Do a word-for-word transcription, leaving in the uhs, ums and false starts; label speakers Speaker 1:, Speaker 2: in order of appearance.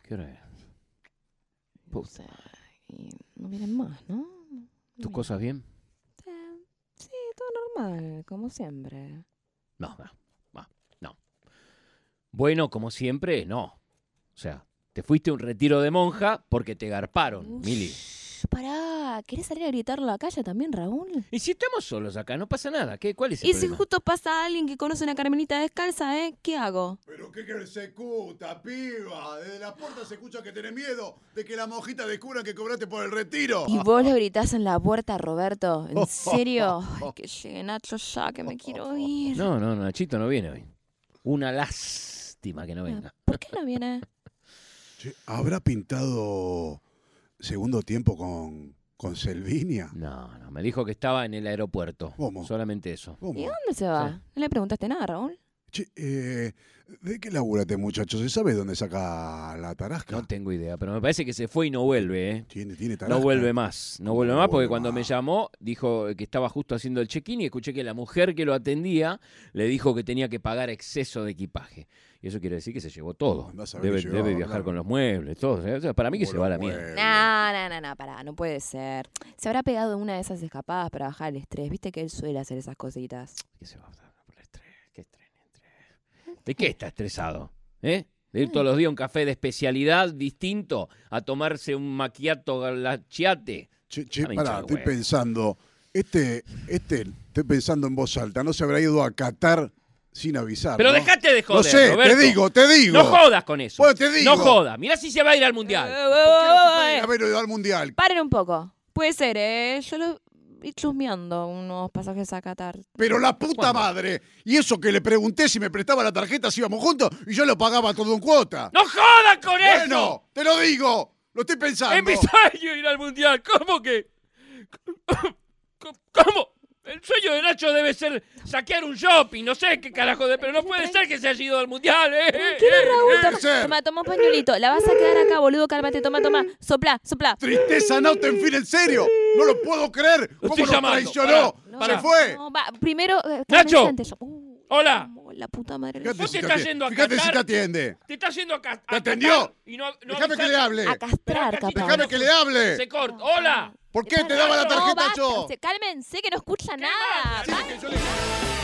Speaker 1: ¿Qué hora es?
Speaker 2: No sé, y no vienen más, ¿no? No
Speaker 1: ¿Tus
Speaker 2: vienen.
Speaker 1: cosas bien?
Speaker 2: Sí, sí, todo normal, como siempre.
Speaker 1: No, no, no, no. Bueno, como siempre, no. O sea, te fuiste a un retiro de monja porque te garparon,
Speaker 2: Ush,
Speaker 1: Mili.
Speaker 2: Pará, ¿querés salir a gritar a la calle también, Raúl?
Speaker 1: Y si estamos solos acá, no pasa nada. ¿Qué, ¿Cuál es el
Speaker 2: Y si
Speaker 1: problema?
Speaker 2: justo pasa alguien que conoce una Carmelita descalza, ¿eh? ¿Qué hago?
Speaker 3: ¿Pero qué querés se escuta, piba? Desde la puerta se escucha que tenés miedo de que la monjita descubra que cobraste por el retiro.
Speaker 2: ¿Y vos le gritás en la puerta, Roberto? ¿En serio? Ay, que llegue Nacho ya, que me quiero ir.
Speaker 1: No, no, Nachito no viene hoy. Una lástima que no venga.
Speaker 2: ¿Por qué no viene?
Speaker 3: Che, ¿habrá pintado segundo tiempo con, con Selvinia?
Speaker 1: No, no, me dijo que estaba en el aeropuerto.
Speaker 3: ¿Cómo?
Speaker 1: Solamente eso.
Speaker 3: ¿Cómo?
Speaker 2: ¿Y dónde se va?
Speaker 1: Sí.
Speaker 2: ¿No le preguntaste nada, Raúl?
Speaker 3: Che, eh, ¿de qué labura este muchacho? ¿Se sabe dónde saca la tarasca?
Speaker 1: No tengo idea, pero me parece que se fue y no vuelve, ¿eh?
Speaker 3: Tiene, tiene tarasca.
Speaker 1: No vuelve más, no
Speaker 3: ¿Cómo
Speaker 1: vuelve
Speaker 3: no
Speaker 1: más porque
Speaker 3: vuelve
Speaker 1: cuando
Speaker 3: más?
Speaker 1: me llamó dijo que estaba justo haciendo el check-in y escuché que la mujer que lo atendía le dijo que tenía que pagar exceso de equipaje. Y eso quiere decir que se llevó todo.
Speaker 3: Andá a saber
Speaker 1: Debe,
Speaker 3: qué llevaba,
Speaker 1: debe viajar
Speaker 3: claro.
Speaker 1: con los muebles, todo. O sea, para mí que
Speaker 3: Como
Speaker 1: se va a la
Speaker 3: los
Speaker 1: mierda.
Speaker 3: muebles.
Speaker 2: No, no, no, no, pará, no puede ser. Se habrá pegado una de esas escapadas para bajar el estrés. Viste que él suele hacer esas cositas.
Speaker 1: ¿Qué se va a dar por el estrés? ¿Qué estrés? estrés? ¿De qué está estresado? ¿Eh? De ir todos los días a un café de especialidad distinto a tomarse un macchiato glaciate.
Speaker 3: Che, che,
Speaker 1: Dame
Speaker 3: pará,
Speaker 1: hincha de
Speaker 3: estoy
Speaker 1: huevo.
Speaker 3: pensando. Este, este, estoy pensando en voz alta. ¿No se habrá ido a Qatar sin avisar?
Speaker 1: Pero
Speaker 3: ¿no?
Speaker 1: dejate de joder,
Speaker 3: No sé,
Speaker 1: Roberto.
Speaker 3: te digo, te digo.
Speaker 1: No jodas con eso.
Speaker 3: Bueno, te digo.
Speaker 1: No jodas. Mirá si se va a ir al mundial.
Speaker 2: Eh,
Speaker 3: ¿Por qué no se puede
Speaker 2: eh,
Speaker 3: haber ido al mundial?
Speaker 2: Paren un poco. Puede ser, ¿eh? Yo lo vi chusmeando unos pasajes a Qatar.
Speaker 3: Pero la puta
Speaker 1: ¿Cuándo?
Speaker 3: madre. Y eso que le pregunté si me prestaba la tarjeta si íbamos juntos y yo lo pagaba todo en cuota.
Speaker 1: ¡No jodas con eso!
Speaker 3: Bueno, te lo digo. Lo estoy pensando.
Speaker 1: Es mi sueño ir al mundial. ¿Cómo que? ¿Cómo? El sueño de Nacho debe ser saquear un shopping, no sé qué carajo de... Pero no puede ser que se haya ido al mundial, ¿eh?
Speaker 2: Tranquilo,
Speaker 1: Eh,
Speaker 2: Raúl.
Speaker 1: eh.
Speaker 3: puede
Speaker 2: Toma,
Speaker 3: ser.
Speaker 2: toma, toma un pañuelito. La vas a quedar acá, boludo. Cálmate, toma, toma. Sopla, sopla.
Speaker 3: Tristeza, Nauta, en fin, en serio. No lo puedo creer.
Speaker 1: Lo
Speaker 3: ¿Cómo
Speaker 1: estoy
Speaker 3: nos
Speaker 1: llamando.
Speaker 3: traicionó?
Speaker 2: No,
Speaker 3: Se
Speaker 1: Pará.
Speaker 3: fue.
Speaker 2: No, va, primero. eh,
Speaker 1: Nacho.
Speaker 2: calmate antes. Uh,
Speaker 1: Hola.
Speaker 2: oh, la puta madre.
Speaker 3: Fíjate
Speaker 1: Vos
Speaker 3: si
Speaker 1: te
Speaker 3: te
Speaker 1: estás
Speaker 3: atiende.
Speaker 1: yendo a
Speaker 3: Fíjate si
Speaker 1: Qatar.
Speaker 3: te atiende.
Speaker 1: Te está yendo a, ca-
Speaker 3: ¿Te
Speaker 1: a
Speaker 3: atendió?
Speaker 1: Qatar y no, no
Speaker 3: Déjame que
Speaker 1: avisaste.
Speaker 3: le hable.
Speaker 2: A castrar,
Speaker 1: Pero,
Speaker 2: capaz.
Speaker 3: Déjame que le hable.
Speaker 1: Se corta. ¡Hola!
Speaker 3: ¿Por qué te daba la
Speaker 2: No,
Speaker 3: tarjeta
Speaker 2: basta,
Speaker 3: yo?
Speaker 2: se- cálmense que no escucha nada.
Speaker 3: Sí, que yo le-